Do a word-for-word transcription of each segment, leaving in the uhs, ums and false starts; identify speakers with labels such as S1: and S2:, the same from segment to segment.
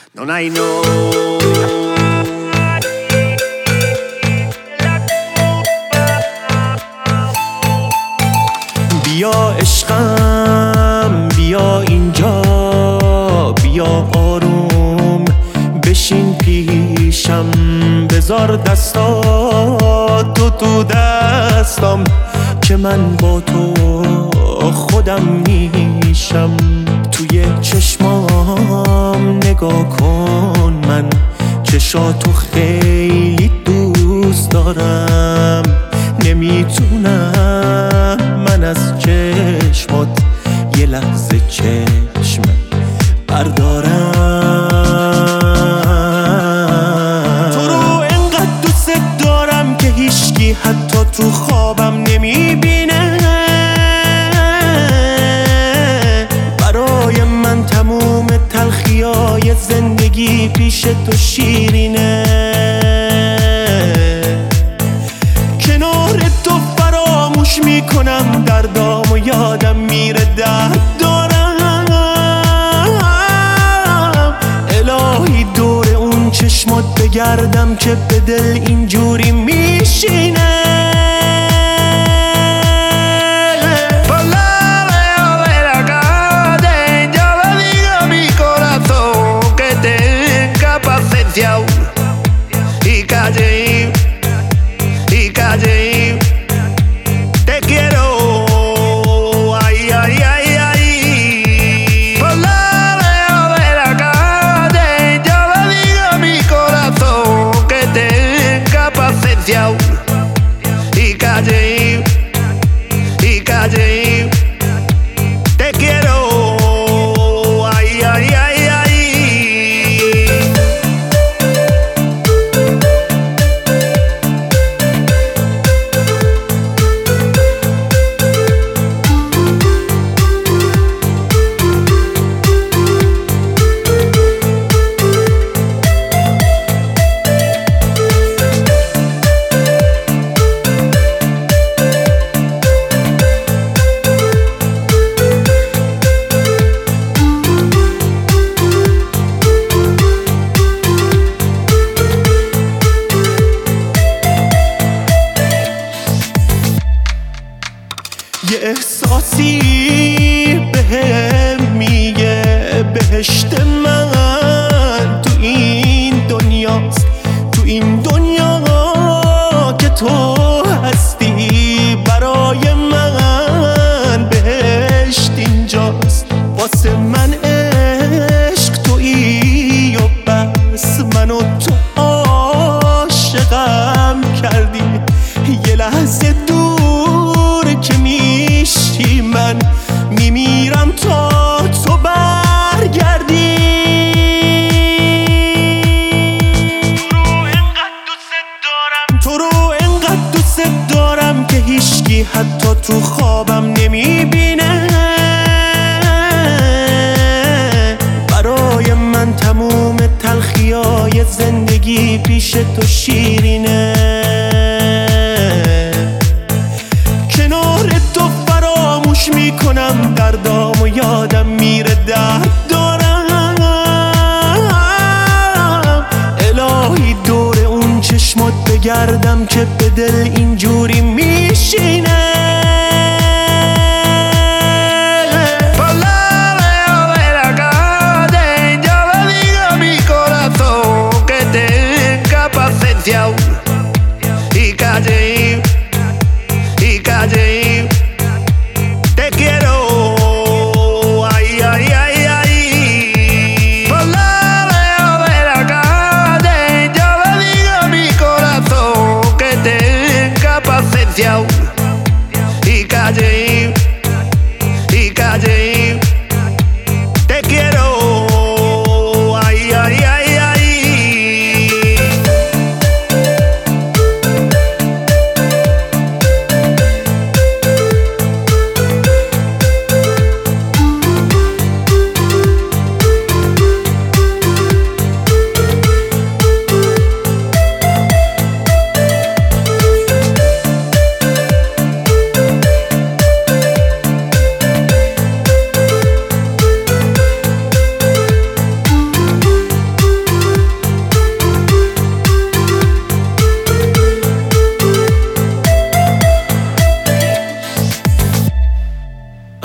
S1: Non hay no. بیا عشقم بیا اینجا، بیا آروم بشین پیشم، بذار دستاتو تو دستم که من با تو خودم میشم. توی چشمام نگاه کن، من چشاتو خیلی دوست دارم، نمیتونم من از چشمات یه لحظه چشم بردارم. تو رو انقدر دوست دارم که هیچکی حتی تو خوابم نمیبینه. برای من تموم تلخیای زندگی پیش تو شیرینه. کنار تو فراموش میکنم دردام و یادم میره درد دارم. الهی دور اون چشمات بگردم که به دل اینجوری میشینه.
S2: Y calle, y calle, te quiero, ay, ay, ay, ay. Por la veo de la calle, yo le digo a mi corazón que tenga paciencia. Y calle, y calle, te quiero, ay, ay, ay, ay.
S1: یه احساسی بهم میگه بهشت من تو این دنیاست، تو این دنیا که تو هستی. برای من بهشت اینجاست، واسه من عشق تویی و بس. منو تو عاشقم کردی، یه لحظه دور که میشی من میمیرم تا تو برگردی. تو رو انقدر دوست دارم که هیچکی حتی تو خوابم نمیبینه. برای من تموم تلخیای زندگی پیش تو شیرینه. کنار تو فراموش میکنم دردام و یادم میره درد دارم. الهی دور اون چشمات بگردم که به دل اینجوری میشینه.
S2: Y calle, y calle, te quiero, ay, ay, ay, ay. Por la veo de la calle, yo le digo a mi corazón que tenga paciencia.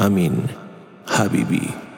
S1: امین حبیبی.